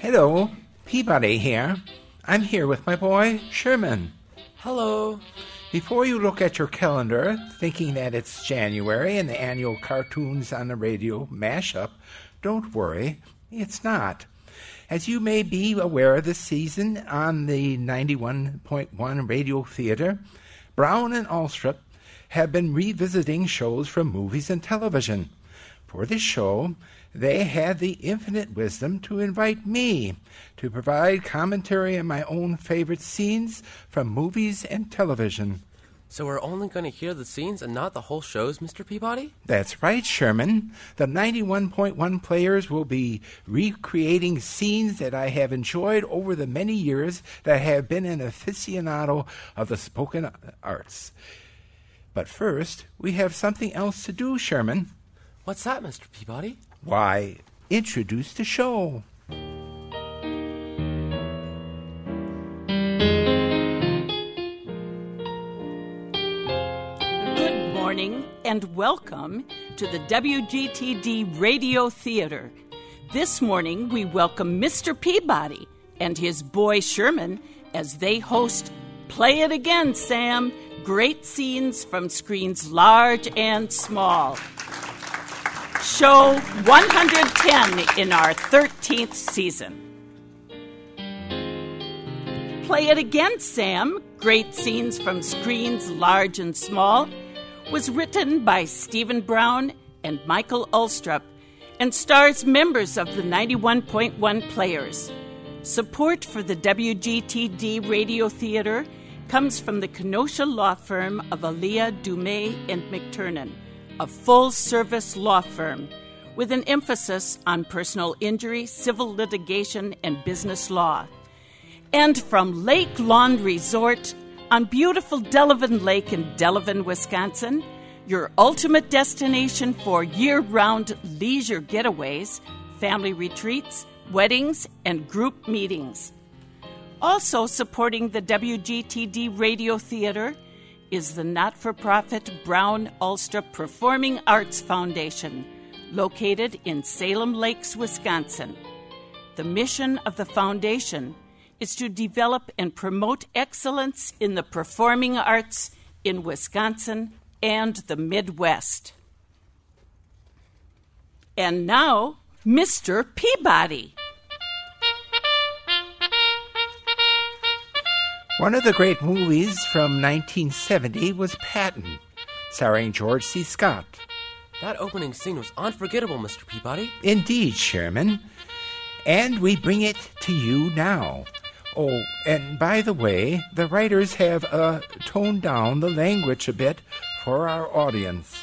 Hello, Peabody here. I'm here with my boy, Sherman. Hello. Before you look at your calendar, thinking that it's January and the annual Cartoons on the Radio mashup, don't worry, it's not. As you may be aware, this season on the 91.1 Radio Theater, Brown and Alstrop have been revisiting shows from movies and television. For this show, they had the infinite wisdom to invite me to provide commentary on my own favorite scenes from movies and television. So we're only going to hear the scenes and not the whole shows, Mr. Peabody? That's right, Sherman. The 91.1 players will be recreating scenes that I have enjoyed over the many years that I have been an aficionado of the spoken arts. But first, we have something else to do, Sherman. What's that, Mr. Peabody? Why, introduce the show. Good morning and welcome to the WGTD Radio Theater. This morning we welcome Mr. Peabody and his boy Sherman as they host Play It Again, Sam. Great scenes from screens large and small. Show 110 in our 13th season. Play It Again, Sam. Great scenes from screens large and small was written by Stephen Brown and Michael Alstrop and stars members of the 91.1 players. Support for the WGTD Radio Theater comes from the Kenosha law firm of Aaliyah, Dumais, and McTurnan, a full-service law firm with an emphasis on personal injury, civil litigation, and business law. And from Lake Lawn Resort on beautiful Delavan Lake in Delavan, Wisconsin, your ultimate destination for year-round leisure getaways, family retreats, weddings, and group meetings. Also supporting the WGTD Radio Theater is the not-for-profit Brown Alstrop Performing Arts Foundation, located in Salem Lakes, Wisconsin. The mission of the foundation is to develop and promote excellence in the performing arts in Wisconsin and the Midwest. And now, Mr. Peabody. One of the great movies from 1970 was Patton, starring George C. Scott. That opening scene was unforgettable, Mr. Peabody. Indeed, Sherman. And we bring it to you now. Oh, and by the way, the writers have toned down the language a bit for our audience.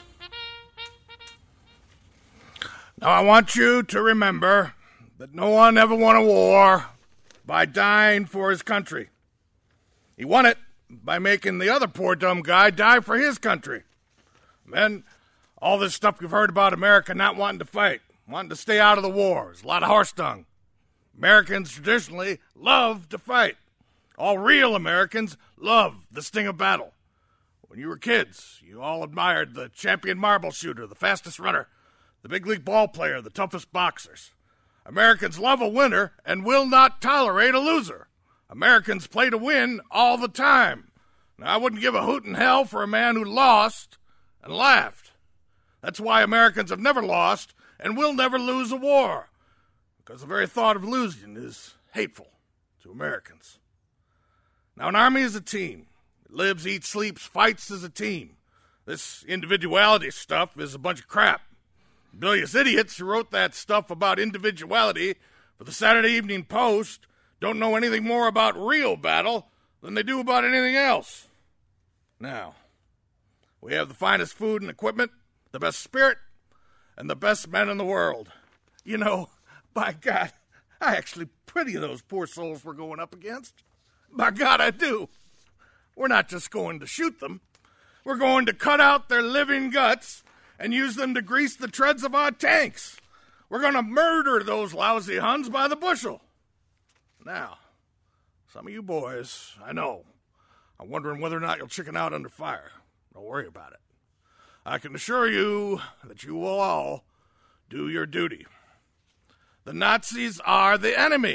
Now, I want you to remember that no one ever won a war by dying for his country. He won it by making the other poor dumb guy die for his country. And all this stuff you've heard about America not wanting to fight, wanting to stay out of the wars, a lot of horse dung. Americans traditionally love to fight. All real Americans love the sting of battle. When you were kids, you all admired the champion marble shooter, the fastest runner, the big league ball player, the toughest boxers. Americans love a winner and will not tolerate a loser. Americans play to win all the time. Now, I wouldn't give a hoot in hell for a man who lost and laughed. That's why Americans have never lost and will never lose a war, because the very thought of losing is hateful to Americans. Now, an army is a team. It lives, eats, sleeps, fights as a team. This individuality stuff is a bunch of crap. Bilious idiots who wrote that stuff about individuality for the Saturday Evening Post don't know anything more about real battle than they do about anything else. Now, we have the finest food and equipment, the best spirit, and the best men in the world. You know, by God, I actually pity those poor souls we're going up against. By God, I do. We're not just going to shoot them. We're going to cut out their living guts and use them to grease the treads of our tanks. We're going to murder those lousy Huns by the bushel. Now, some of you boys, I know, are wondering whether or not you'll chicken out under fire. Don't worry about it. I can assure you that you will all do your duty. The Nazis are the enemy.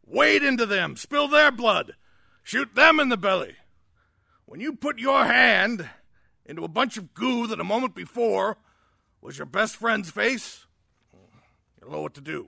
wade into them, spill their blood, shoot them in the belly. When you put your hand into a bunch of goo that a moment before was your best friend's face, you'll know what to do.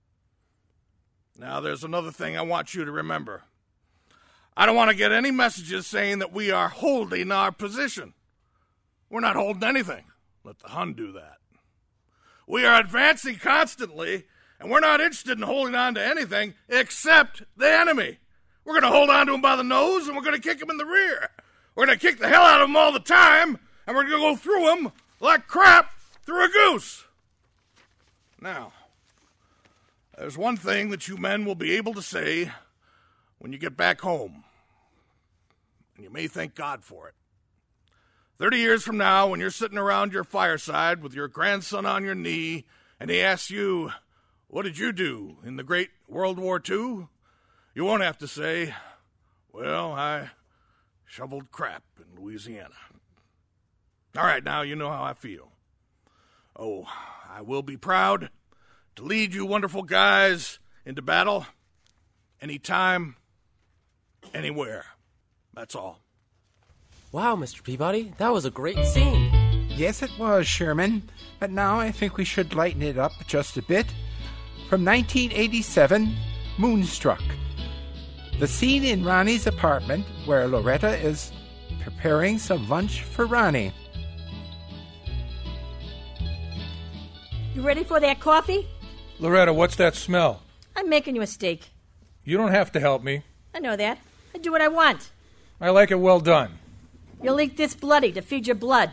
Now, there's another thing I want you to remember. I don't want to get any messages saying that we are holding our position. We're not holding anything. Let the Hun do that. We are advancing constantly, and we're not interested in holding on to anything except the enemy. We're going to hold on to him by the nose, and we're going to kick him in the rear. We're going to kick the hell out of him all the time, and we're going to go through him like crap through a goose. Now, there's one thing that you men will be able to say when you get back home, and you may thank God for it. 30 years from now, when you're sitting around your fireside with your grandson on your knee, and he asks you, what did you do in the Great World War II? You won't have to say, well, I shoveled crap in Louisiana. All right, now you know how I feel. Oh, I will be proud to lead you wonderful guys into battle anytime, anywhere. That's all. Wow, Mr. Peabody, that was a great scene. Yes, it was, Sherman. But now I think we should lighten it up just a bit. From 1987, Moonstruck. The scene in Ronnie's apartment where Loretta is preparing some lunch for Ronnie. You ready for that coffee? Loretta, what's that smell? I'm making you a steak. You don't have to help me. I know that. I do what I want. I like it well done. You'll eat this bloody to feed your blood.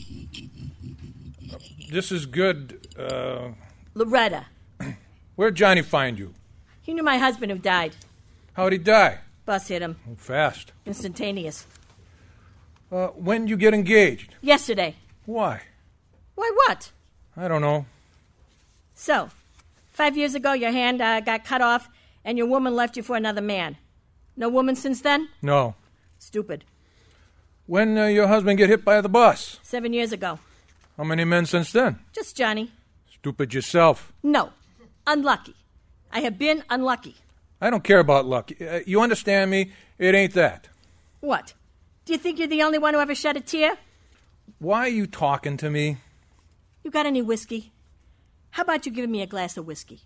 This is good, Loretta. Where'd Johnny find you? He knew my husband who died. How'd he die? Bus hit him. Oh, fast. Instantaneous. When'd you get engaged? Yesterday. Why? Why what? I don't know. So, 5 years ago your hand got cut off and your woman left you for another man. No woman since then? No. Stupid. When your husband get hit by the bus? 7 years ago. How many men since then? Just Johnny. Stupid yourself. No. Unlucky. I have been unlucky. I don't care about luck. You understand me? It ain't that. What? Do you think you're the only one who ever shed a tear? Why are you talking to me? You got any whiskey? How about you giving me a glass of whiskey?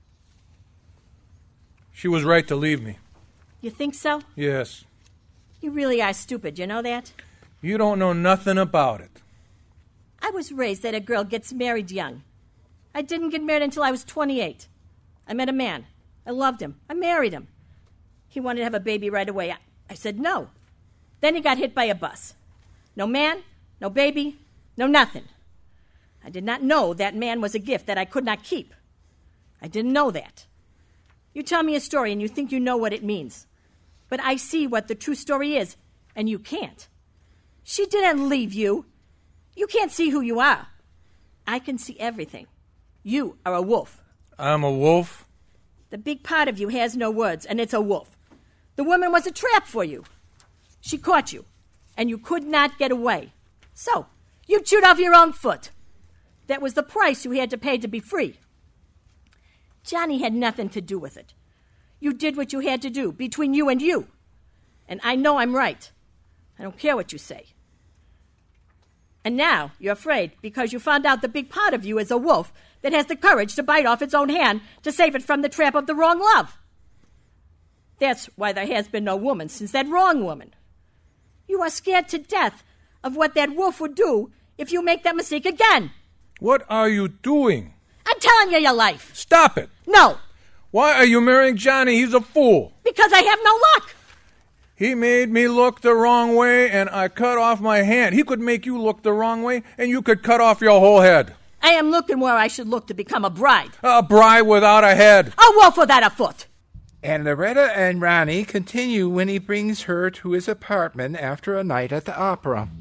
She was right to leave me. You think so? Yes. You really are stupid, you know that? You don't know nothing about it. I was raised that a girl gets married young. I didn't get married until I was 28. I met a man. I loved him. I married him. He wanted to have a baby right away. I said no. Then he got hit by a bus. No man, no baby, no nothing. I did not know that man was a gift that I could not keep. I didn't know that. You tell me a story and you think you know what it means. But I see what the true story is, and you can't. She didn't leave you. You can't see who you are. I can see everything. You are a wolf. I'm a wolf? The big part of you has no words, and it's a wolf. The woman was a trap for you. She caught you, and you could not get away. So, you chewed off your own foot. That was the price you had to pay to be free. Johnny had nothing to do with it. You did what you had to do, between you and you. And I know I'm right. I don't care what you say. And now you're afraid because you found out the big part of you is a wolf that has the courage to bite off its own hand to save it from the trap of the wrong love. That's why there has been no woman since that wrong woman. You are scared to death of what that wolf would do if you make that mistake again. What are you doing? I'm telling you your life. Stop it. No. Why are you marrying Johnny? He's a fool. Because I have no luck. He made me look the wrong way, and I cut off my hand. He could make you look the wrong way, and you could cut off your whole head. I am looking where I should look to become a bride. A bride without a head. A wolf without a foot. And Loretta and Ronnie continue when he brings her to his apartment after a night at the opera.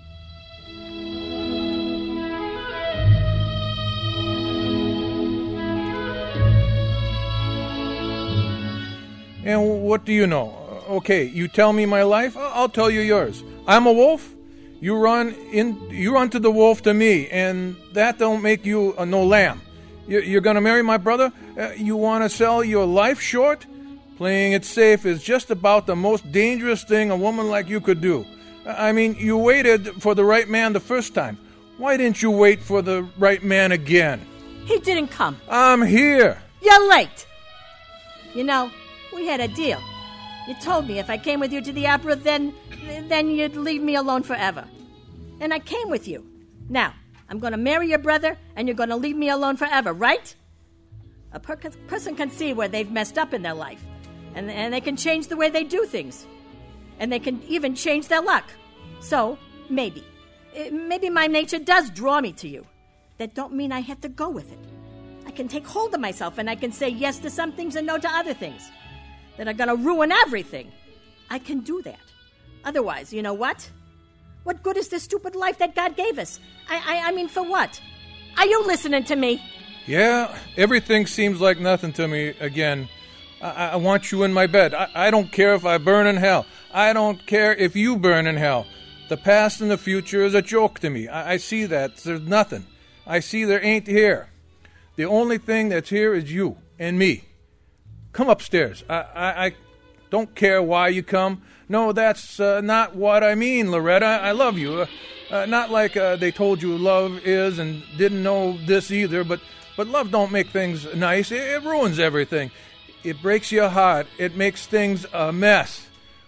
And what do you know? Okay, you tell me my life, I'll tell you yours. I'm a wolf. You run to the wolf to me, and that don't make you no lamb. You're going to marry my brother? You want to sell your life short? Playing it safe is just about the most dangerous thing a woman like you could do. I mean, you waited for the right man the first time. Why didn't you wait for the right man again? He didn't come. I'm here. You're late. You know, we had a deal. You told me if I came with you to the opera, then you'd leave me alone forever. And I came with you. Now, I'm going to marry your brother, and you're going to leave me alone forever, right? A person can see where they've messed up in their life, and they can change the way they do things. And they can even change their luck. So, maybe my nature does draw me to you. That don't mean I have to go with it. I can take hold of myself, and I can say yes to some things and no to other things that are going to ruin everything. I can do that. Otherwise, you know what? What good is this stupid life that God gave us? I mean, for what? Are you listening to me? Yeah, everything seems like nothing to me again. I want you in my bed. I don't care if I burn in hell. I don't care if you burn in hell. The past and the future is a joke to me. I see that. There's nothing. I see there ain't here. The only thing that's here is you and me. Come upstairs. I don't care why you come. No, that's not what I mean, Loretta. I love you. Not like they told you love is and didn't know this either, but love don't make things nice. It ruins everything. It breaks your heart. It makes things a mess.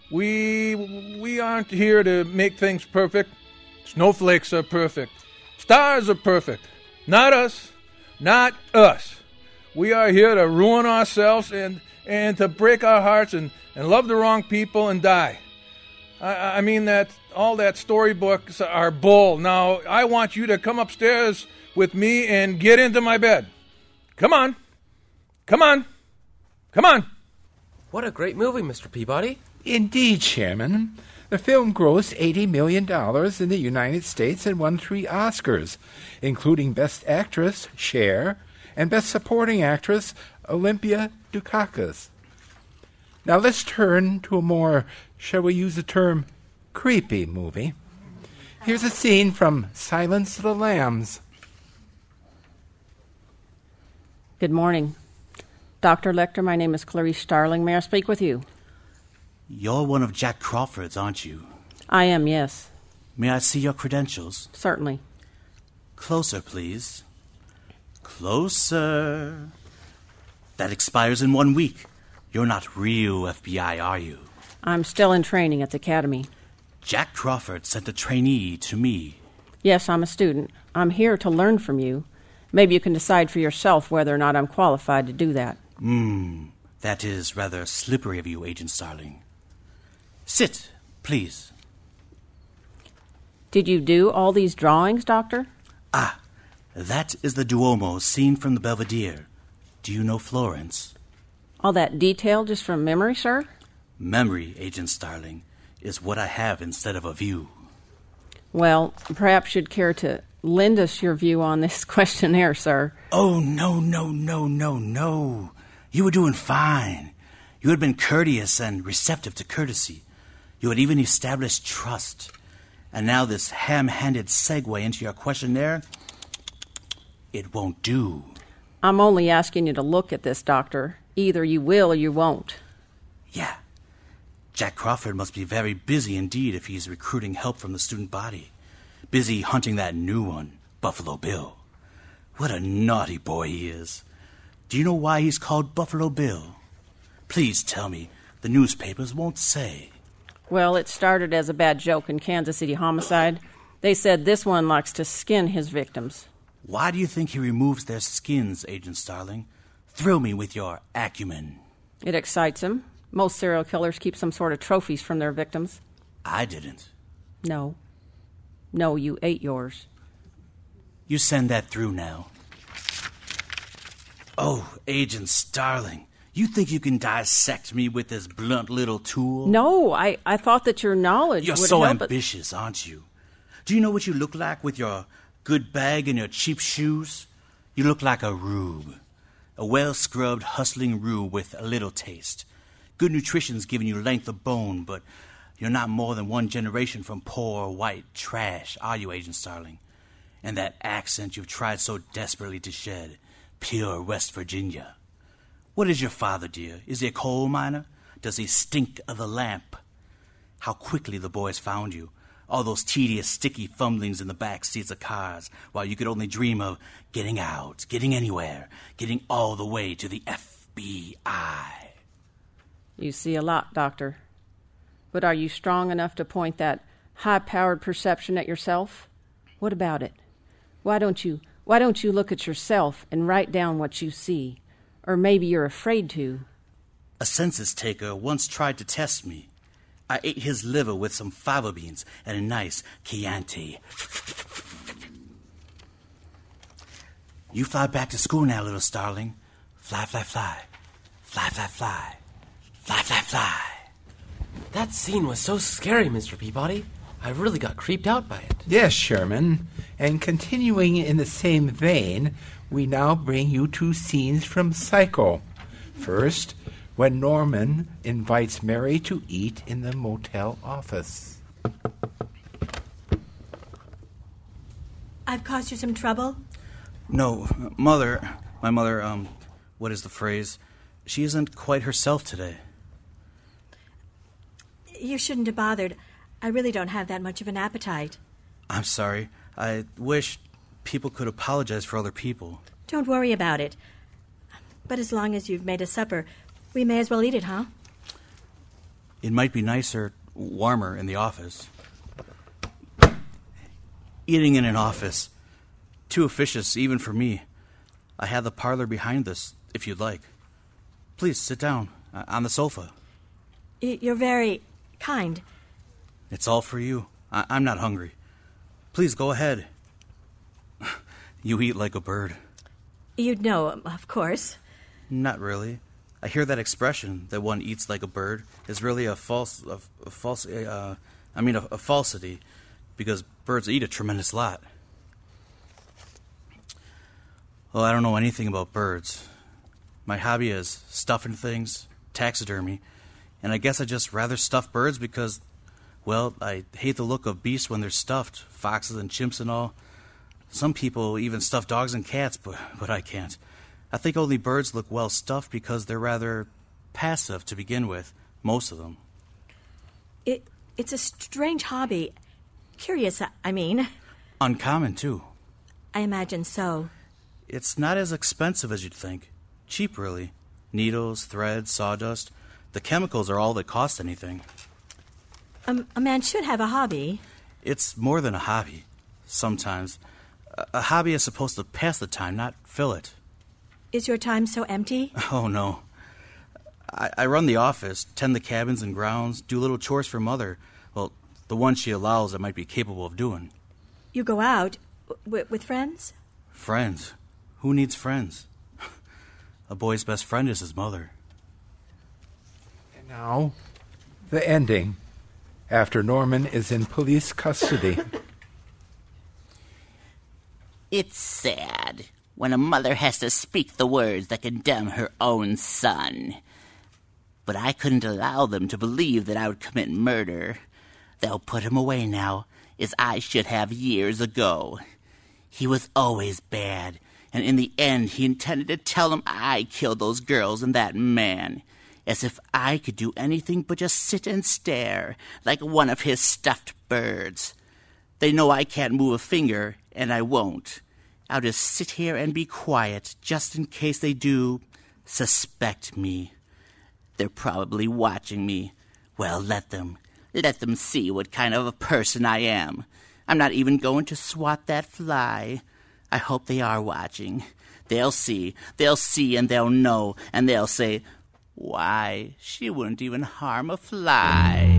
We aren't here to make things perfect. Snowflakes are perfect. Stars are perfect. Not us. Not us. We are here to ruin ourselves and to break our hearts and love the wrong people and die. I mean that all that storybooks are bull. Now, I want you to come upstairs with me and get into my bed. Come on. Come on. Come on. What a great movie, Mr. Peabody. Indeed, Chairman. The film grossed $80 million in the United States and won 3 Oscars, including Best Actress, Cher, and Best Supporting Actress, Olympia Dukakis. Now let's turn to a more, shall we use the term, creepy movie. Here's a scene from Silence of the Lambs. Good morning. Dr. Lecter, my name is Clarice Starling. May I speak with you? You're one of Jack Crawford's, aren't you? I am, yes. May I see your credentials? Certainly. Closer, please. Closer. That expires in 1 week. You're not real FBI, are you? I'm still in training at the academy. Jack Crawford sent a trainee to me. Yes, I'm a student. I'm here to learn from you. Maybe you can decide for yourself whether or not I'm qualified to do that. That is rather slippery of you, Agent Starling. Sit, please. Did you do all these drawings, Doctor? That is the Duomo seen from the Belvedere. Do you know Florence? All that detail just from memory, sir? Memory, Agent Starling, is what I have instead of a view. Well, perhaps you'd care to lend us your view on this questionnaire, sir. Oh, no. You were doing fine. You had been courteous and receptive to courtesy. You had even established trust. And now this ham-handed segue into your questionnaire, it won't do. I'm only asking you to look at this, Doctor. Either you will or you won't. Yeah. Jack Crawford must be very busy indeed if he's recruiting help from the student body. Busy hunting that new one, Buffalo Bill. What a naughty boy he is. Do you know why he's called Buffalo Bill? Please tell me. The newspapers won't say. Well, it started as a bad joke in Kansas City homicide. They said this one likes to skin his victims. Why do you think he removes their skins, Agent Starling? Thrill me with your acumen. It excites him. Most serial killers keep some sort of trophies from their victims. I didn't. No, you ate yours. You send that through now. Oh, Agent Starling, you think you can dissect me with this blunt little tool? No, I thought that your knowledge You're would so help ambitious, aren't you? Do you know what you look like with your good bag and your cheap shoes? You look like a rube. A well-scrubbed, hustling rube with a little taste. Good nutrition's giving you length of bone, but you're not more than one generation from poor white trash, are you, Agent Starling? And that accent you've tried so desperately to shed, pure West Virginia. What is your father, dear? Is he a coal miner? Does he stink of the lamp? How quickly the boys found you. All those tedious, sticky fumblings in the back seats of cars, while you could only dream of getting out, getting anywhere, getting all the way to the FBI. You see a lot, Doctor. But are you strong enough to point that high-powered perception at yourself? What about it? Why don't you look at yourself and write down what you see? Or maybe you're afraid to. A census taker once tried to test me. I ate his liver with some fava beans and a nice Chianti. You fly back to school now, little starling. Fly, fly, fly. Fly, fly, fly. Fly, fly, fly. That scene was so scary, Mr. Peabody. I really got creeped out by it. Yes, Sherman. And continuing in the same vein, we now bring you 2 scenes from Psycho. First, when Norman invites Mary to eat in the motel office. I've caused you some trouble? No, Mother, my mother, what is the phrase? She isn't quite herself today. You shouldn't have bothered. I really don't have that much of an appetite. I'm sorry. I wish people could apologize for other people. Don't worry about it. But as long as you've made a supper, we may as well eat it, huh? It might be nicer, warmer in the office. Eating in an office. Too officious, even for me. I have the parlor behind this, if you'd like. Please, sit down, on the sofa. You're very kind. It's all for you. I'm not hungry. Please, go ahead. You eat like a bird. You'd know, of course. Not really. I hear that expression, that one eats like a bird, is really a falsity, because birds eat a tremendous lot. Well, I don't know anything about birds. My hobby is stuffing things, taxidermy, and I guess I just rather stuff birds because, well, I hate the look of beasts when they're stuffed, foxes and chimps and all. Some people even stuff dogs and cats, but I can't. I think only birds look well stuffed because they're rather passive to begin with, most of them. It's a strange hobby. Curious, I mean. Uncommon, too. I imagine so. It's not as expensive as you'd think. Cheap, really. Needles, thread, sawdust. The chemicals are all that cost anything. A man should have a hobby. It's more than a hobby, sometimes. A hobby is supposed to pass the time, not fill it. Is your time so empty? Oh, no. I run the office, tend the cabins and grounds, do little chores for Mother. Well, the ones she allows I might be capable of doing. You go out with friends? Friends? Who needs friends? A boy's best friend is his mother. And now, the ending, after Norman is in police custody. It's sad when a mother has to speak the words that condemn her own son. But I couldn't allow them to believe that I would commit murder. They'll put him away now, as I should have years ago. He was always bad, and in the end he intended to tell him I killed those girls and that man, as if I could do anything but just sit and stare, like one of his stuffed birds. They know I can't move a finger, and I won't. I'll just sit here and be quiet, just in case they do suspect me. They're probably watching me. Well, let them. Let them see what kind of a person I am. I'm not even going to swat that fly. I hope they are watching. They'll see and they'll know, and they'll say, why, she wouldn't even harm a fly.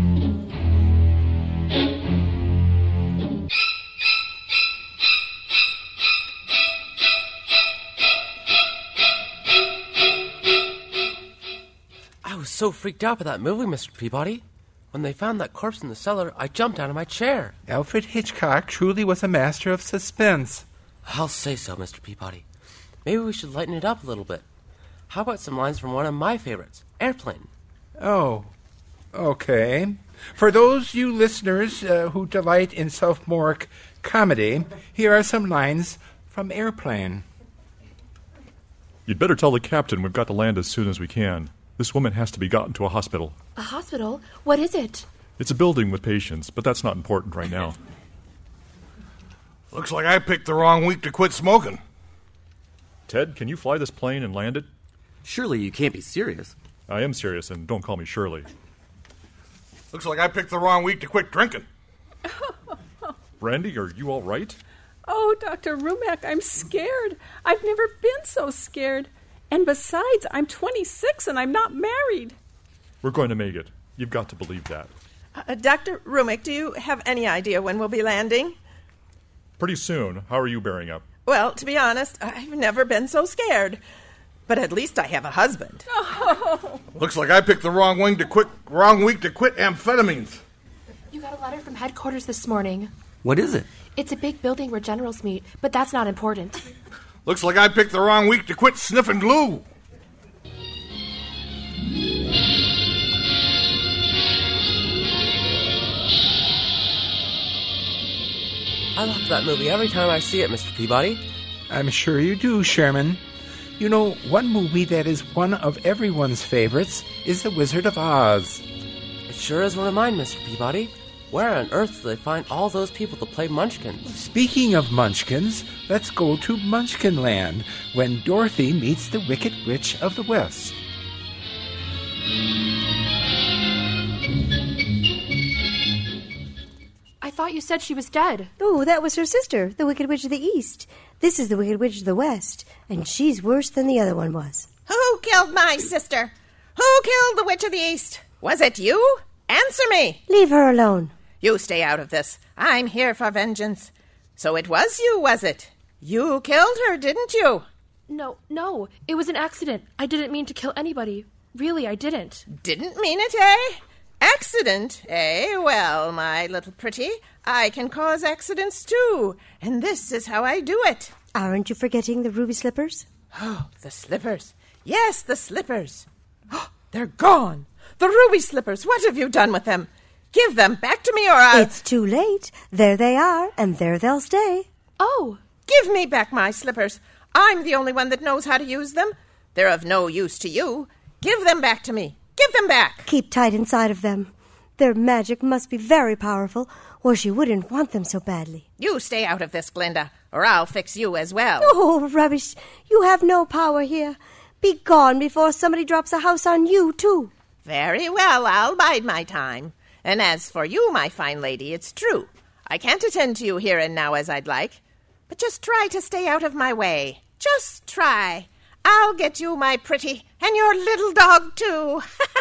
I was so freaked out by that movie, Mr. Peabody. When they found that corpse in the cellar, I jumped out of my chair. Alfred Hitchcock truly was a master of suspense. I'll say so, Mr. Peabody. Maybe we should lighten it up a little bit. How about some lines from one of my favorites, Airplane? Oh, okay. For those you listeners who delight in sophomoric comedy, here are some lines from Airplane. You'd better tell the captain we've got to land as soon as we can. This woman has to be gotten to a hospital. A hospital? What is it? It's a building with patients, but that's not important right now. Looks like I picked the wrong week to quit smoking. Ted, can you fly this plane and land it? Surely you can't be serious. I am serious, and don't call me Shirley. Looks like I picked the wrong week to quit drinking. Randy, are you all right? Oh, Dr. Rumack, I'm scared. I've never been so scared. And besides, I'm 26 and I'm not married. We're going to make it. You've got to believe that. Dr. Rumack, do you have any idea when we'll be landing? Pretty soon. How are you bearing up? Well, to be honest, I've never been so scared. But at least I have a husband. Oh. Looks like I picked the wrong week to quit amphetamines. You got a letter from headquarters this morning. What is it? It's a big building where generals meet, but that's not important. Looks like I picked the wrong week to quit sniffing glue. I love that movie every time I see it, Mr. Peabody. I'm sure you do, Sherman. You know, one movie that is one of everyone's favorites is The Wizard of Oz. It sure is one of mine, Mr. Peabody. Where on earth do they find all those people to play Munchkins? Speaking of Munchkins, let's go to Munchkinland when Dorothy meets the Wicked Witch of the West. I thought you said she was dead. Oh, that was her sister, the Wicked Witch of the East. This is the Wicked Witch of the West, and she's worse than the other one was. Who killed my sister? Who killed the Witch of the East? Was it you? Answer me. Leave her alone. You stay out of this. I'm here for vengeance. So it was you, was it? You killed her, didn't you? No. It was an accident. I didn't mean to kill anybody. Really, I didn't. Didn't mean it, eh? Accident, eh? Well, my little pretty, I can cause accidents too. And this is how I do it. Aren't you forgetting the ruby slippers? Oh, the slippers. Yes, the slippers. Oh, they're gone. The ruby slippers. What have you done with them? Give them back to me or I'll... It's too late. There they are, and there they'll stay. Oh, give me back my slippers. I'm the only one that knows how to use them. They're of no use to you. Give them back to me. Give them back. Keep tight inside of them. Their magic must be very powerful, or she wouldn't want them so badly. You stay out of this, Glinda, or I'll fix you as well. Oh, rubbish. You have no power here. Be gone before somebody drops a house on you, too. Very well, I'll bide my time. And as for you, my fine lady, it's true. I can't attend to you here and now as I'd like. But just try to stay out of my way. Just try. I'll get you, my pretty, and your little dog, too.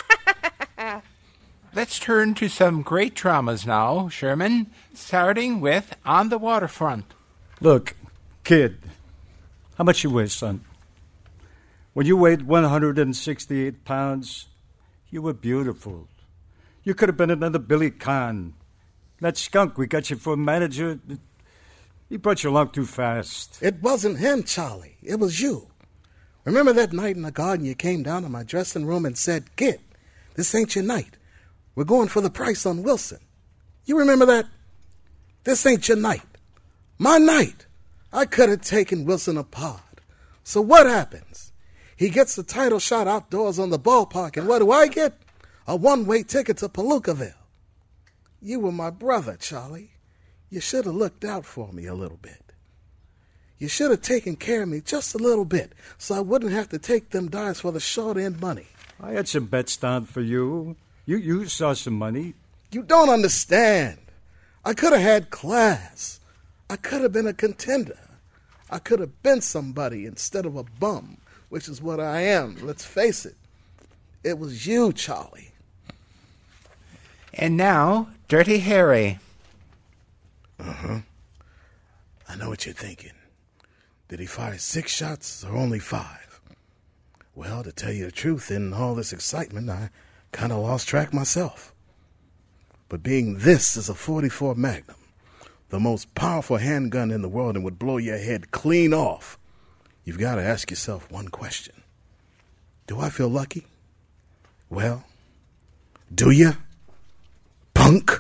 Let's turn to some great dramas now, Sherman, starting with On the Waterfront. Look, kid, how much you weigh, son? When you weighed 168 pounds, you were beautiful. You could have been another Billy Kahn. That skunk we got you for manager, he brought you along too fast. It wasn't him, Charlie. It was you. Remember that night in the garden you came down to my dressing room and said, "Kid, this ain't your night. We're going for the price on Wilson." You remember that? This ain't your night. My night. I could have taken Wilson apart. So what happens? He gets the title shot outdoors on the ballpark, and what do I get? A one-way ticket to Palookaville. You were my brother, Charlie. You should have looked out for me a little bit. You should have taken care of me just a little bit so I wouldn't have to take them dimes for the short-end money. I had some bets down for you. You saw some money. You don't understand. I could have had class. I could have been a contender. I could have been somebody instead of a bum, which is what I am, let's face it. It was you, Charlie. And now, Dirty Harry. Uh-huh. I know what you're thinking. Did he fire 6 shots or only 5? Well, to tell you the truth, in all this excitement, I kind of lost track myself. But being this is a .44 Magnum, the most powerful handgun in the world and would blow your head clean off, you've got to ask yourself one question. Do I feel lucky? Well, do you, punk?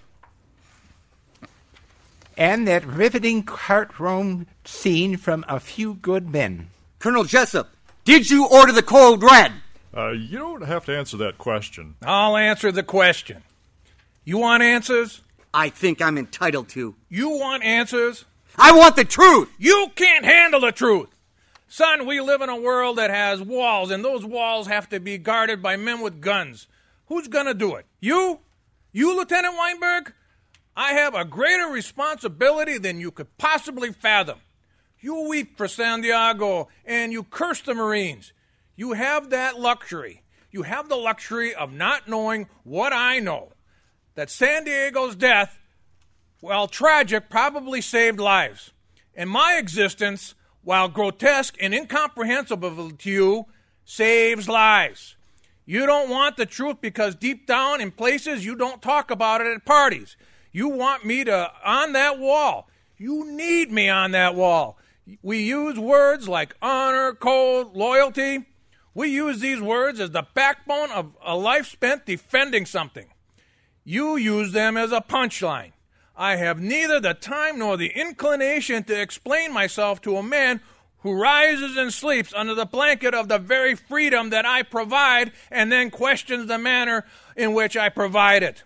And that riveting courtroom scene from A Few Good Men. Colonel Jessup, Did you order the cold red? You don't have to answer that question. I'll answer the question. You want answers? I think I'm entitled to. You want answers? I want the truth! You can't handle the truth! Son, we live in a world that has walls, and those walls have to be guarded by men with guns. Who's gonna do it? You? You, Lieutenant Weinberg? I have a greater responsibility than you could possibly fathom. You weep for San Diego, and you curse the Marines. You have that luxury. You have the luxury of not knowing what I know. That San Diego's death, while tragic, probably saved lives. And my existence, while grotesque and incomprehensible to you, saves lives. You don't want the truth because deep down in places you don't talk about it at parties. You want me on that wall. You need me on that wall. We use words like honor, code, loyalty. We use these words as the backbone of a life spent defending something. You use them as a punchline. I have neither the time nor the inclination to explain myself to a man who rises and sleeps under the blanket of the very freedom that I provide and then questions the manner in which I provide it.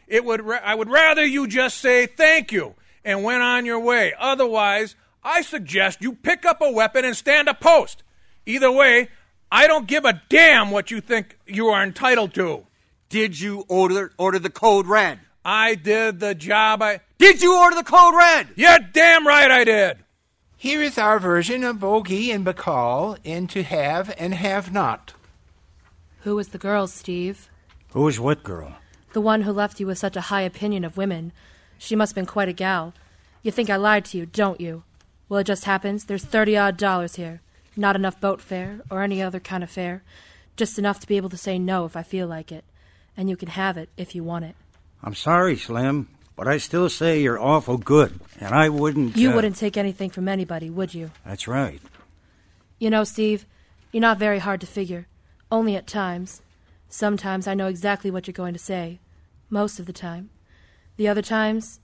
I would rather you just say thank you and went on your way. Otherwise, I suggest you pick up a weapon and stand a post. Either way, I don't give a damn what you think you are entitled to. Did you order the code red? I did the job. Did you order the code red? You're damn right I did. Here is our version of Bogey and Bacall in To Have and Have Not. Who was the girl, Steve? Who was what girl? The one who left you with such a high opinion of women. She must have been quite a gal. You think I lied to you, don't you? Well, it just happens there's $30-odd here. Not enough boat fare or any other kind of fare. Just enough to be able to say no if I feel like it. And you can have it if you want it. I'm sorry, Slim, but I still say you're awful good, and I wouldn't... You wouldn't take anything from anybody, would you? That's right. You know, Steve, you're not very hard to figure. Only at times. Sometimes I know exactly what you're going to say. Most of the time. The other times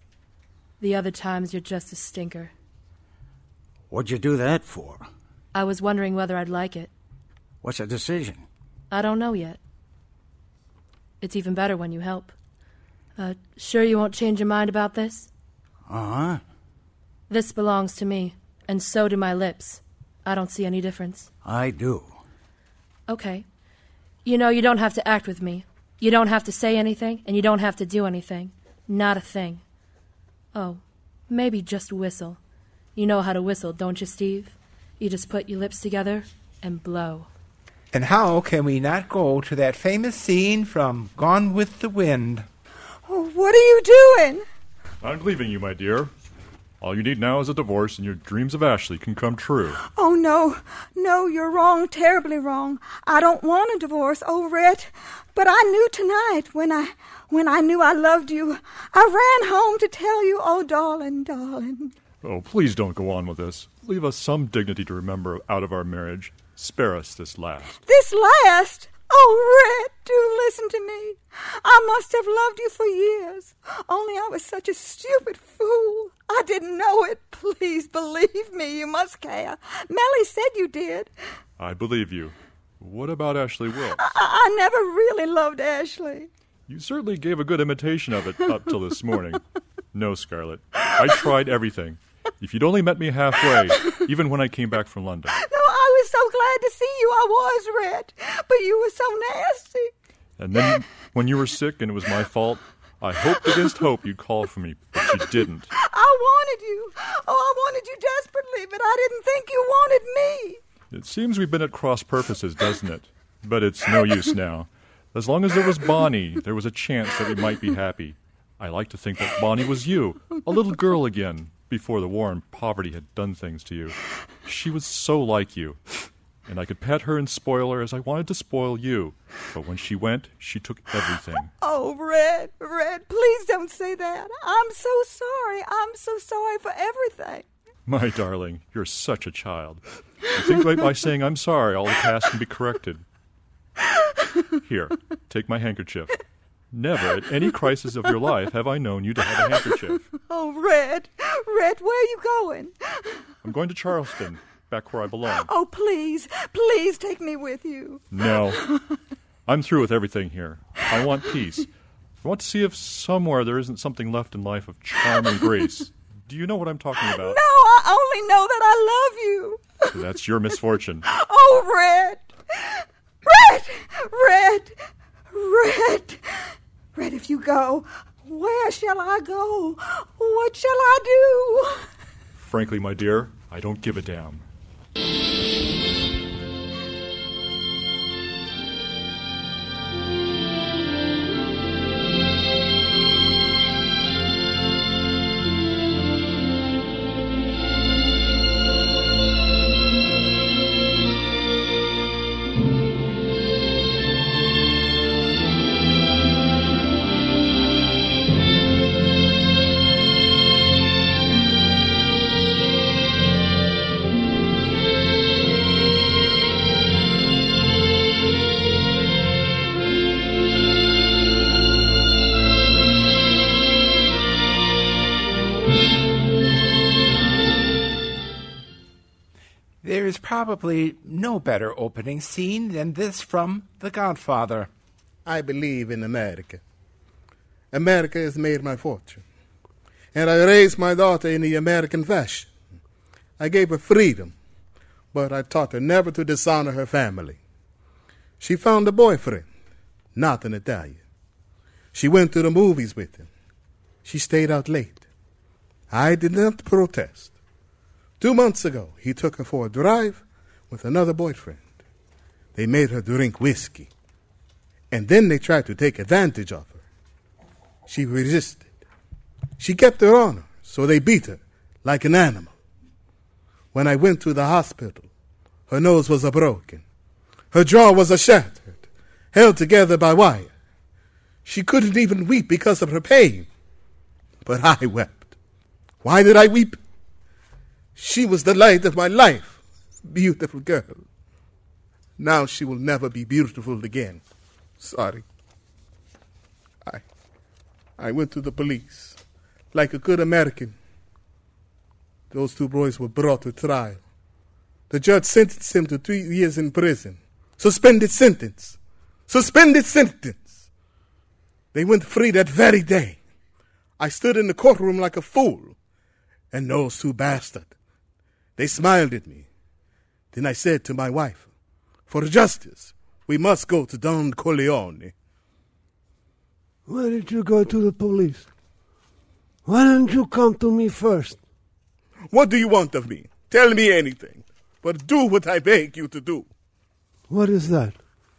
you're just a stinker. What'd you do that for? I was wondering whether I'd like it. What's the decision? I don't know yet. It's even better when you help. Sure you won't change your mind about this? Uh-huh. This belongs to me, and so do my lips. I don't see any difference. I do. Okay. You know, you don't have to act with me. You don't have to say anything, and you don't have to do anything. Not a thing. Oh, maybe just whistle. You know how to whistle, don't you, Steve? You just put your lips together and blow. And how can we not go to that famous scene from Gone with the Wind? Oh, what are you doing? I'm leaving you, my dear. All you need now is a divorce, and your dreams of Ashley can come true. Oh, no. No, you're wrong, terribly wrong. I don't want a divorce, oh, Rhett. But I knew tonight, when I knew I loved you, I ran home to tell you, oh, darling, darling. Oh, please don't go on with this. Leave us some dignity to remember out of our marriage. Spare us this last. This last? Oh, Rhett, do listen to me. I must have loved you for years. Only I was such a stupid fool. I didn't know it. Please believe me. You must care. Melly said you did. I believe you. What about Ashley Wilkes? I never really loved Ashley. You certainly gave a good imitation of it up till this morning. No, Scarlett. I tried everything. If you'd only met me halfway, even when I came back from London. No, I was so glad to see you. I was, Rhett. But you were so nasty. And then, when you were sick and it was my fault, I hoped against hope you'd call for me, but you didn't. I wanted you. Oh, I wanted you desperately, but I didn't think you wanted me. It seems we've been at cross purposes, doesn't it? But it's no use now. As long as there was Bonnie, there was a chance that we might be happy. I like to think that Bonnie was you, a little girl again, before the war and poverty had done things to you. She was so like you. And I could pet her and spoil her as I wanted to spoil you. But when she went, she took everything. Oh, Red, please don't say that. I'm so sorry. I'm so sorry for everything. My darling, you're such a child. You think that by saying I'm sorry, all the past can be corrected. Here, take my handkerchief. Never at any crisis of your life have I known you to have a handkerchief. Oh, Red, where are you going? I'm going to Charleston. back where I belong. Oh, please, please take me with you. No. I'm through with everything here. I want peace. I want to see if somewhere there isn't something left in life of charm and grace. Do you know what I'm talking about? No, I only know that I love you. That's your misfortune. Oh, Red! Red! Red! Red! Red, if you go, where shall I go? What shall I do? Frankly, my dear, I don't give a damn. There is probably no better opening scene than this from The Godfather. I believe in America. America has made my fortune. And I raised my daughter in the American fashion. I gave her freedom, but I taught her never to dishonor her family. She found a boyfriend, not an Italian. She went to the movies with him. She stayed out late. I did not protest. 2 months ago, he took her for a drive with another boyfriend. They made her drink whiskey. And then they tried to take advantage of her. She resisted. She kept her honor, so they beat her like an animal. When I went to the hospital, her nose was broken. Her jaw was shattered, held together by wire. She couldn't even weep because of her pain. But I wept. Why did I weep? She was the light of my life, beautiful girl. Now she will never be beautiful again. Sorry. I went to the police. Like a good American. Those 2 boys were brought to trial. The judge sentenced him to 3 years in prison. Suspended sentence. Suspended sentence. They went free that very day. I stood in the courtroom like a fool. And those 2 bastards, they smiled at me. Then I said to my wife, for justice, we must go to Don Corleone. Why did you go to the police? Why didn't you come to me first? What do you want of me? Tell me anything, but do what I beg you to do. What is that?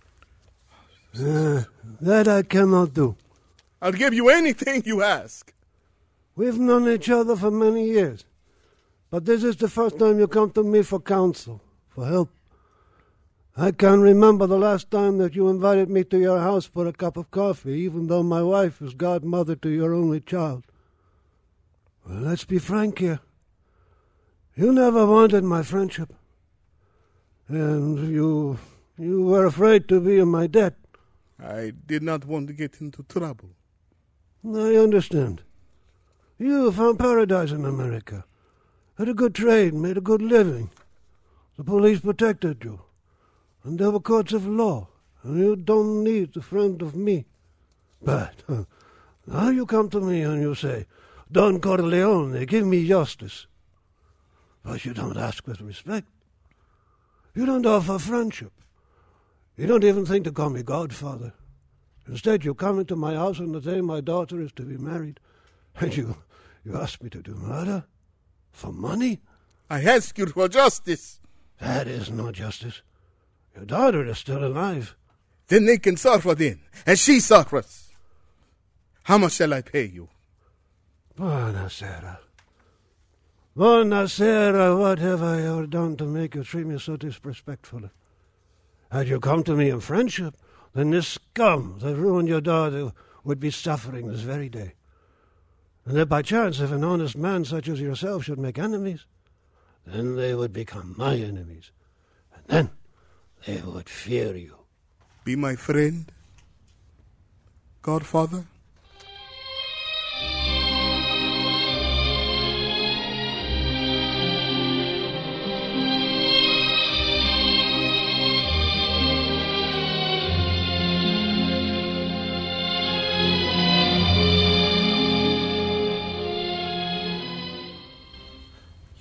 That I cannot do. I'll give you anything you ask. We've known each other for many years. But this is the first time you come to me for counsel, for help. I can't remember the last time that you invited me to your house for a cup of coffee, even though my wife is godmother to your only child. Well, let's be frank here. You never wanted my friendship. And you were afraid to be in my debt. I did not want to get into trouble. I understand. You found paradise in America. Had a good trade, made a good living. The police protected you. And there were courts of law. And you don't need a friend of me. But now you come to me and you say, Don Corleone, give me justice. But you don't ask with respect. You don't offer friendship. You don't even think to call me godfather. Instead, you come into my house on the day my daughter is to be married. And you ask me to do murder? For money? I ask you for justice. That is not justice. Your daughter is still alive. Then they can suffer then, and she suffers. How much shall I pay you? Buonasera. Buonasera, what have I ever done to make you treat me so disrespectfully? Had you come to me in friendship, then this scum that ruined your daughter would be suffering this very day. And if by chance, if an honest man such as yourself should make enemies, then they would become my enemies. And then they would fear you. Be my friend, Godfather?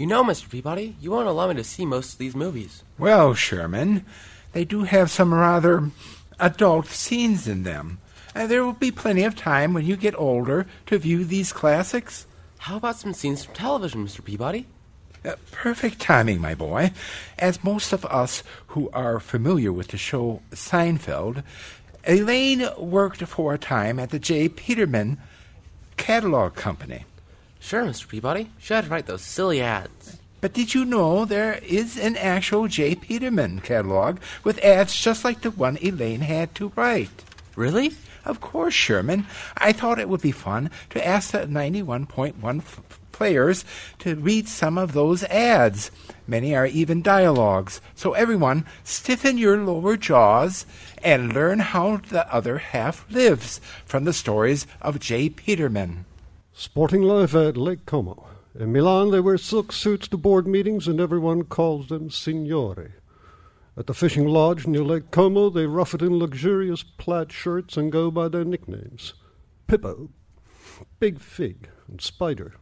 You know, Mr. Peabody, you won't allow me to see most of these movies. Well, Sherman, they do have some rather adult scenes in them. And there will be plenty of time when you get older to view these classics. How about some scenes from television, Mr. Peabody? Perfect timing, my boy. As most of us who are familiar with the show Seinfeld, Elaine worked for a time at the J. Peterman catalog company. Sure, Mr. Peabody. She had to write those silly ads. But did you know there is an actual J. Peterman catalog with ads just like the one Elaine had to write? Really? Of course, Sherman. I thought it would be fun to ask the 91.1 players to read some of those ads. Many are even dialogues. So everyone, stiffen your lower jaws and learn how the other half lives from the stories of J. Peterman. Sporting life at Lake Como. In Milan, they wear silk suits to board meetings, and everyone calls them signore. At the fishing lodge near Lake Como, they rough it in luxurious plaid shirts and go by their nicknames. Pippo, Big Fig, and Spider.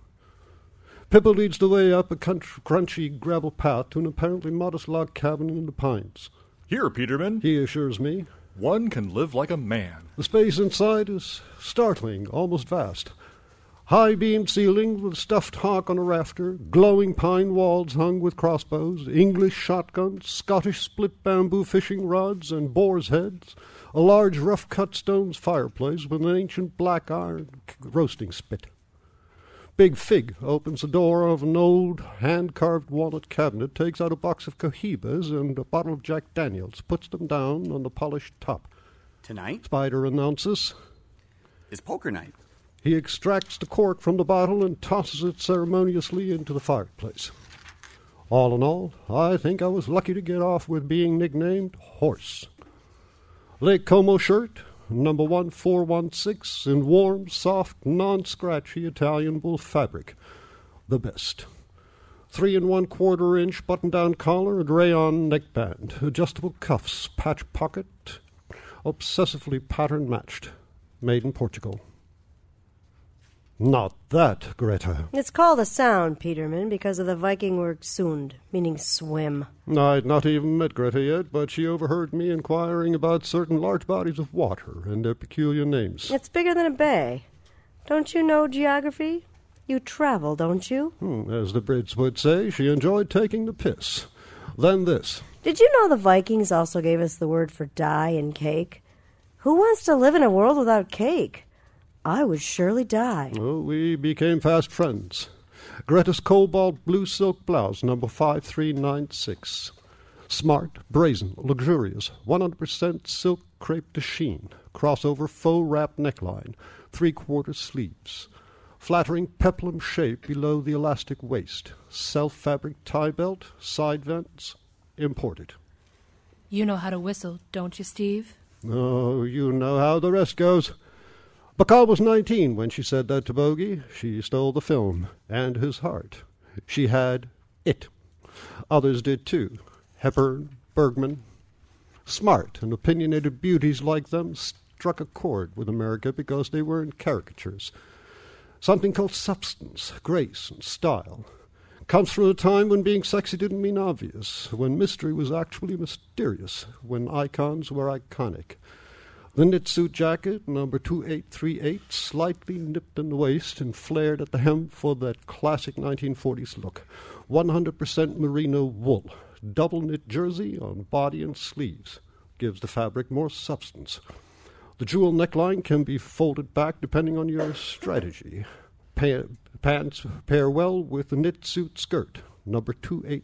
Pippo leads the way up a crunchy gravel path to an apparently modest log cabin in the pines. Here, Peterman, he assures me. One can live like a man. The space inside is startling, almost vast. High-beamed ceilings with stuffed hawk on a rafter, glowing pine walls hung with crossbows, English shotguns, Scottish split bamboo fishing rods, and boar's heads, a large rough-cut stone fireplace with an ancient black iron roasting spit. Big Fig opens the door of an old hand-carved walnut cabinet, takes out a box of Cohibas and a bottle of Jack Daniels, puts them down on the polished top. Tonight? Spider announces. Is poker night. He extracts the cork from the bottle and tosses it ceremoniously into the fireplace. All in all, I think I was lucky to get off with being nicknamed Horse. Lake Como shirt, number 1416, in warm, soft, non-scratchy Italian wool fabric. The best. 3 1/4-inch button-down collar and rayon neckband, adjustable cuffs, patch pocket, obsessively pattern matched. Made in Portugal. Not that, Greta. It's called a sound, Peterman, because of the Viking word sund, meaning swim. I'd not even met Greta yet, but she overheard me inquiring about certain large bodies of water and their peculiar names. It's bigger than a bay. Don't you know geography? You travel, don't you? As the Brits would say, she enjoyed taking the piss. Then this. Did you know the Vikings also gave us the word for dye and cake? Who wants to live in a world without cake? I would surely die. Oh, we became fast friends. Greta's cobalt blue silk blouse, number 5396. Smart, brazen, luxurious, 100% silk crepe de chine, crossover faux wrap neckline, 3/4 sleeves. Flattering peplum shape below the elastic waist. Self-fabric tie belt, side vents, imported. You know how to whistle, don't you, Steve? Oh, you know how the rest goes. Bacall was 19 when she said that to Bogey. She stole the film and his heart. She had it. Others did too. Hepburn, Bergman. Smart and opinionated beauties like them struck a chord with America because they were in caricatures. Something called substance, grace, and style. Comes from a time when being sexy didn't mean obvious, when mystery was actually mysterious, when icons were iconic. The knit suit jacket, number 2838, slightly nipped in the waist and flared at the hem for that classic 1940s look. 100% merino wool. Double knit jersey on body and sleeves. Gives the fabric more substance. The jewel neckline can be folded back depending on your strategy. Pants pair well with the knit suit skirt, number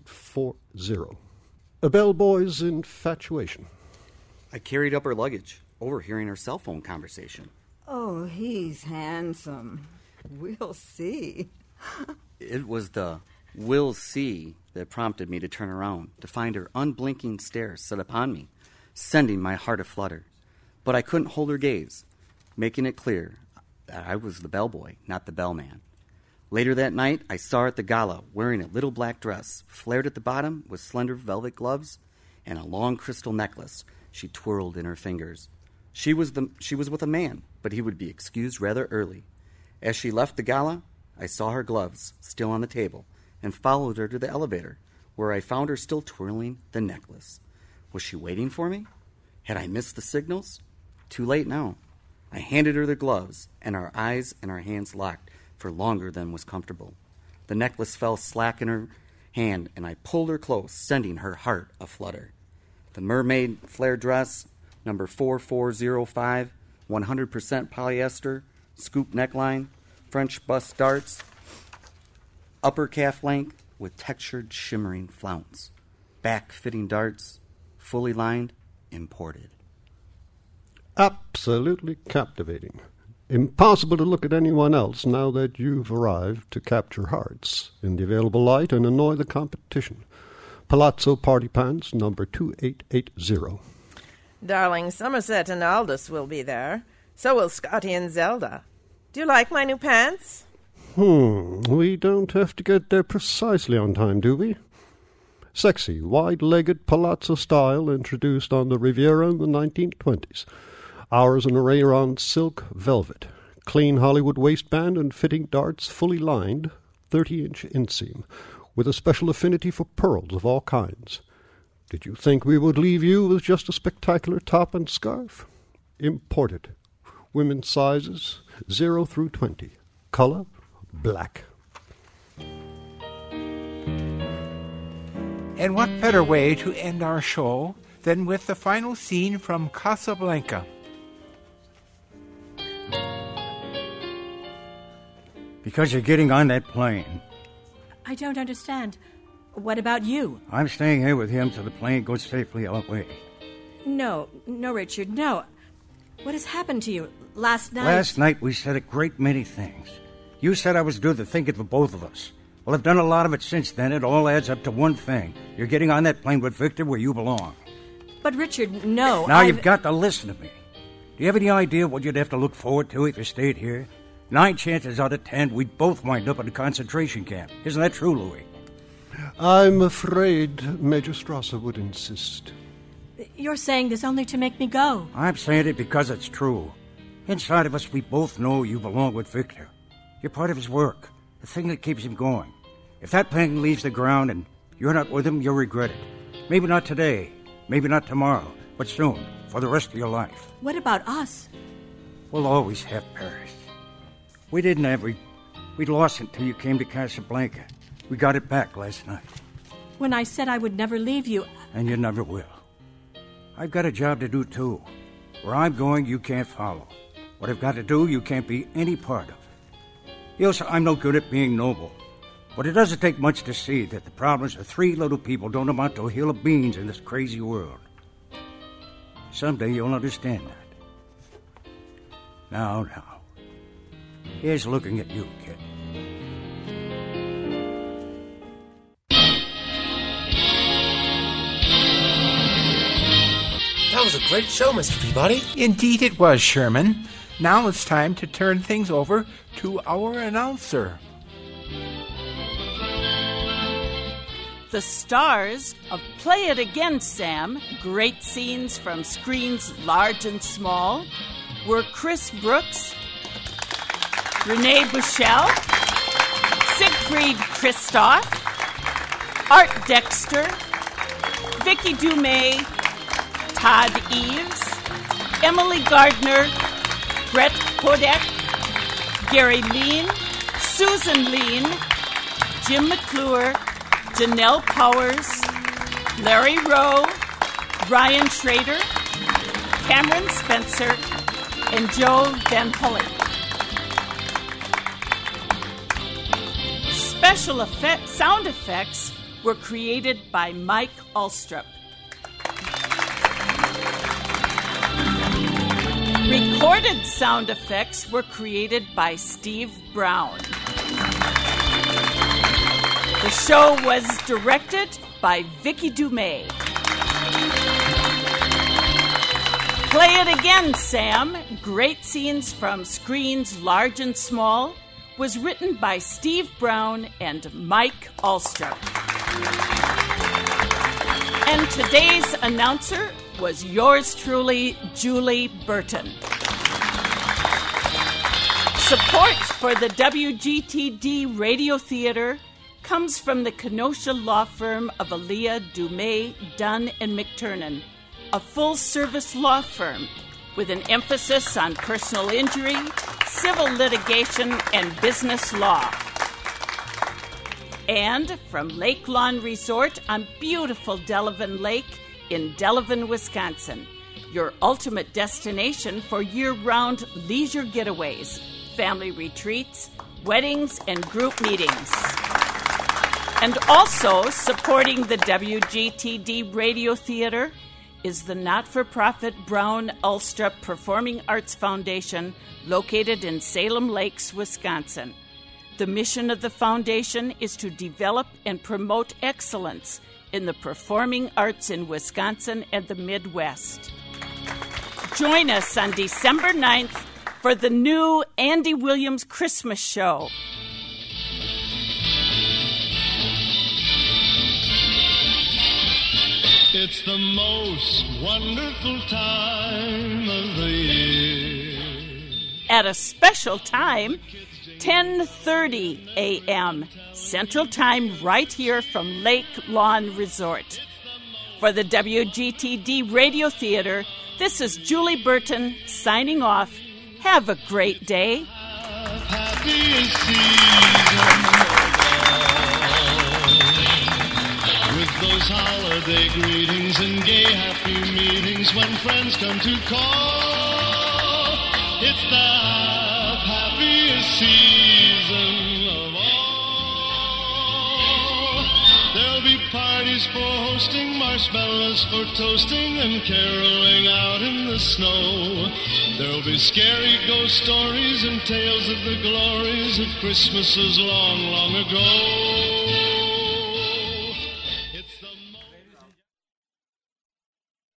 2840. A bellboy's infatuation. I carried up her luggage, overhearing her cell phone conversation. Oh, he's handsome. We'll see. It was the "we'll see" that prompted me to turn around, to find her unblinking stare set upon me, sending my heart aflutter. But I couldn't hold her gaze, making it clear that I was the bellboy, not the bellman. Later that night, I saw her at the gala, wearing a little black dress, flared at the bottom with slender velvet gloves, and a long crystal necklace she twirled in her fingers. She was with a man, but he would be excused rather early. As she left the gala, I saw her gloves still on the table, and followed her to the elevator, where I found her still twirling the necklace. Was she waiting for me? Had I missed the signals? Too late now. I handed her the gloves, and our eyes and our hands locked for longer than was comfortable. The necklace fell slack in her hand, and I pulled her close, sending her heart aflutter. The mermaid flare dress, number 4405, 100% polyester, scoop neckline, French bust darts, upper calf length with textured shimmering flounce, back fitting darts, fully lined, imported. Absolutely captivating. Impossible to look at anyone else now that you've arrived to capture hearts in the available light and annoy the competition. Palazzo Party Pants, number 2880. Darling, Somerset and Aldous will be there. So will Scotty and Zelda. Do you like my new pants? We don't have to get there precisely on time, do we? Sexy, wide-legged palazzo style introduced on the Riviera in the 1920s. Ours an array on silk velvet, clean Hollywood waistband and fitting darts fully lined, 30-inch inseam, with a special affinity for pearls of all kinds. Did you think we would leave you with just a spectacular top and scarf? Imported. Women's sizes 0 through 20. Color, black. And what better way to end our show than with the final scene from Casablanca? Because you're getting on that plane. I don't understand. What about you? I'm staying here with him till the plane goes safely away. No, Richard, no. What has happened to you? Last night... Last night we said a great many things. You said I was doing the thinking for both of us. Well, I've done a lot of it since then. It all adds up to one thing. You're getting on that plane with Victor where you belong. But, Richard, no. Now you've got to listen to me. Do you have any idea what you'd have to look forward to if you stayed here? 9 chances out of 10, we'd both wind up in a concentration camp. Isn't that true, Louis? I'm afraid Major Strasser would insist. You're saying this only to make me go. I'm saying it because it's true. Inside of us, we both know you belong with Victor. You're part of his work, the thing that keeps him going. If that plane leaves the ground and you're not with him, you'll regret it. Maybe not today, maybe not tomorrow, but soon, for the rest of your life. What about us? We'll always have Paris. We didn't have... We'd lost it until you came to Casablanca. We got it back last night. When I said I would never leave you... And you never will. I've got a job to do, too. Where I'm going, you can't follow. What I've got to do, you can't be any part of. Yes, I'm no good at being noble. But it doesn't take much to see that the problems of 3 little people don't amount to a hill of beans in this crazy world. Someday you'll understand that. Now. Here's looking at you, kid. That was a great show, Mr. Peabody. Indeed it was, Sherman. Now it's time to turn things over to our announcer. The stars of Play It Again, Sam, great scenes from screens large and small, were Chris Brooks, Renee Bushell, Siegfried Christoph, Art Dexter, Vicky Dumais, Todd Eves, Emily Gardner, Brett Hodek, Gary Lean, Susan Lean, Jim McClure, Janelle Powers, Larry Rowe, Ryan Schrader, Cameron Spencer, and Joe Van Hullen. Special sound effects were created by Mike Alstrup. Recorded sound effects were created by Steve Brown. The show was directed by Vicky Dumais. Play It Again, Sam, great scenes from screens large and small, was written by Steve Brown and Mike Alstrup. And today's announcer was yours truly, Julie Burton. Support for the WGTD Radio Theater comes from the Kenosha law firm of Aaliyah, Dumais, Dunn, and McTurnan, a full-service law firm with an emphasis on personal injury, civil litigation, and business law. And from Lake Lawn Resort on beautiful Delavan Lake in Delavan, Wisconsin, your ultimate destination for year-round leisure getaways, family retreats, weddings, and group meetings. And also supporting the WGTD Radio Theater is the not-for-profit Brown Ulstrup Performing Arts Foundation located in Salem Lakes, Wisconsin. The mission of the foundation is to develop and promote excellence in the performing arts in Wisconsin and the Midwest. Join us on December 9th for the new Andy Williams Christmas show. It's the most wonderful time of the year. At a special time, 10:30 a.m. Central Time, right here from Lake Lawn Resort. For the WGTD Radio Theater, this is Julie Burton signing off. Have a great day. Happiest season with those holiday greetings and gay happy meetings when friends come to call. It's the happiest season of all. There'll be parties for hosting, marshmallows for toasting, and caroling out in the snow. There'll be scary ghost stories and tales of the glories of Christmases long, long ago.